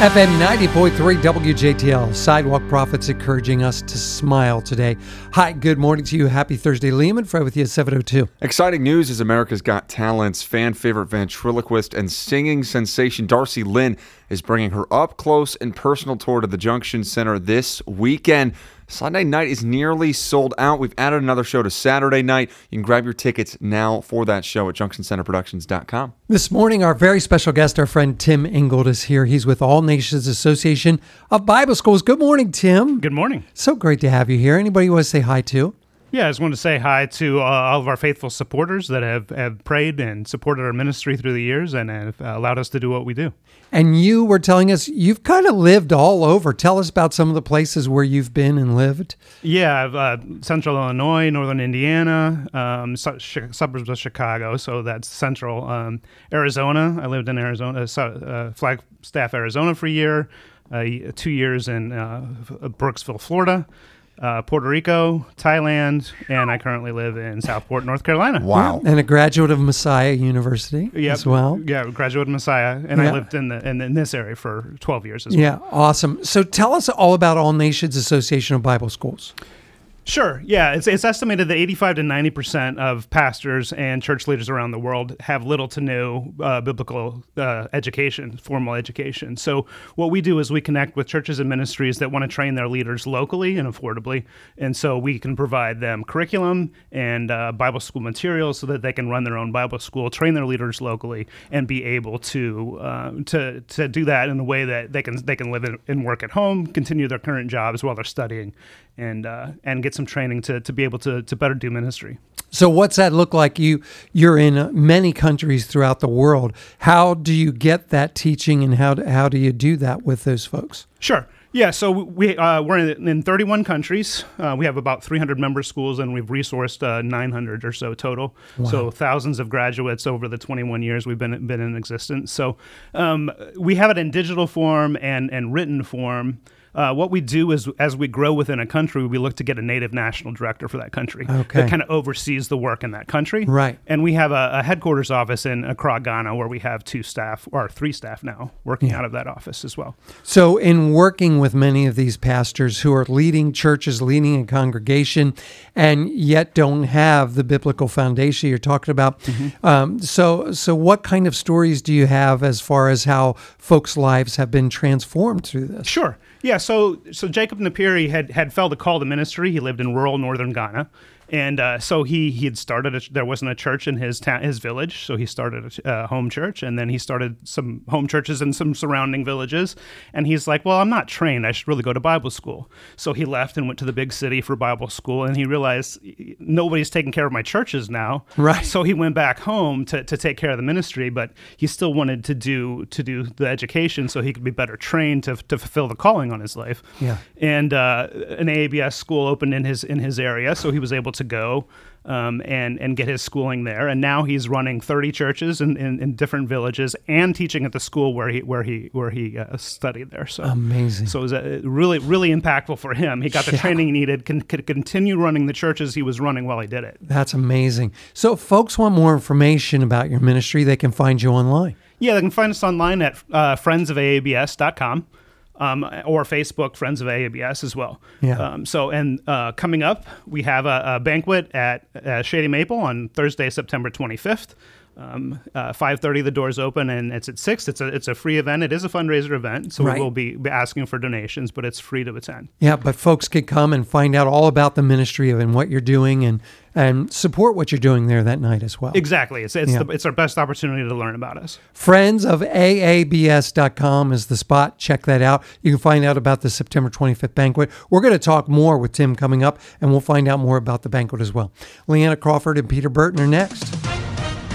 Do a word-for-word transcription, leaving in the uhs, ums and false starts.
F M ninety point three W J T L, Sidewalk Prophets encouraging us to smile today. Hi, good morning to you. Happy Thursday. Liam and Fred with you at seven oh two. Exciting news as America's Got Talent's fan favorite ventriloquist and singing sensation Darcy Lynn is bringing her up close and personal tour to the Junction Center this weekend. Sunday night is nearly sold out. We've added another show to Saturday night. You can grab your tickets now for that show at junction center productions dot com. This morning, our very special guest, our friend Tim Ingold, is here. He's with All Nations Association of Bible Schools. Good morning, Tim. Good morning. So great to have you here. Anybody you want to say hi to? Yeah, I just want to say hi to uh, all of our faithful supporters that have, have prayed and supported our ministry through the years and have uh, allowed us to do what we do. And you were telling us you've kind of lived all over. Tell us about some of the places where you've been and lived. Yeah, uh, Central Illinois, Northern Indiana, um, su- sh- suburbs of Chicago, so that's Central. Um, Arizona, I lived in Arizona, uh, Flagstaff, Arizona for a year, uh, two years in uh, Brooksville, Florida. Uh, Puerto Rico, Thailand, and I currently live in Southport, North Carolina. Wow. Yeah, and a graduate of Messiah University yep. as well. Yeah, graduate of Messiah, and yeah. I lived in, the, in in this area for twelve years as yeah, well. Yeah, awesome. So tell us all about All Nations Association of Bible Schools. Sure. Yeah, it's it's estimated that eighty-five to ninety percent of pastors and church leaders around the world have little to no uh, biblical uh, education, formal education. So what we do is we connect with churches and ministries that want to train their leaders locally and affordably. And so we can provide them curriculum and uh, Bible school materials so that they can run their own Bible school, train their leaders locally, and be able to uh, to to do that in a way that they can they can live and work at home, continue their current jobs while they're studying, and uh, and get some training to, to be able to, to better do ministry. So what's that look like? You, you're in many countries throughout the world. How do you get that teaching, and how do, how do you do that with those folks? Sure. Yeah, so we, uh, we're in, in thirty-one countries. Uh, we have about three hundred member schools, and we've resourced uh, nine hundred or so total. Wow. So thousands of graduates over the twenty-one years we've been been in existence. So um, we have it in digital form and, and written form. Uh, what we do is, as we grow within a country, we look to get a native national director for that country okay. that kind of oversees the work in that country. Right. And we have a, a headquarters office in Accra, Ghana, where we have two staff, or three staff now, working yeah. out of that office as well. So in working with many of these pastors who are leading churches, leading a congregation, and yet don't have the biblical foundation you're talking about, mm-hmm. um, so so what kind of stories do you have as far as how folks' lives have been transformed through this? Sure. Yeah, so so Jacob Napiri had, had felt a call to ministry. He lived in rural northern Ghana. And uh, so he he had started, a, there wasn't a church in his ta- his village, so he started a uh, home church, and then he started some home churches in some surrounding villages. And he's like, well, I'm not trained. I should really go to Bible school. So he left and went to the big city for Bible school, and he realized nobody's taking care of my churches now. Right. So he went back home to, to take care of the ministry, but he still wanted to do to do the education so he could be better trained to to fulfill the calling on his life. Yeah. And uh, an A A B S school opened in his in his area, so he was able to to go um, and and get his schooling there, and now he's running thirty churches in, in, in different villages and teaching at the school where he where he where he uh, studied there. So amazing! So it was uh, really really impactful for him. He got the yeah. training he needed, can, could continue running the churches he was running while he did it. That's amazing. So if folks want more information about your ministry, they can find you online. Yeah, they can find us online at uh, friends of A A B S dot com. Um, or Facebook, Friends of A A B S as well. Yeah. Um, so, and uh, coming up, we have a, a banquet at uh, Shady Maple on Thursday, September twenty-fifth. Um, uh, five thirty, the doors open, and it's at six. It's a it's a free event. It is a fundraiser event, so right. we will be, be asking for donations, but it's free to attend. Yeah, but folks can come and find out all about the ministry and what you're doing, and and support what you're doing there that night as well. Exactly. It's it's, yeah. the, it's our best opportunity to learn about us. friends of A A B S dot com is the spot. Check that out. You can find out about the September twenty-fifth banquet. We're going to talk more with Tim coming up, and we'll find out more about the banquet as well. Leanna Crawford and Peter Burton are next.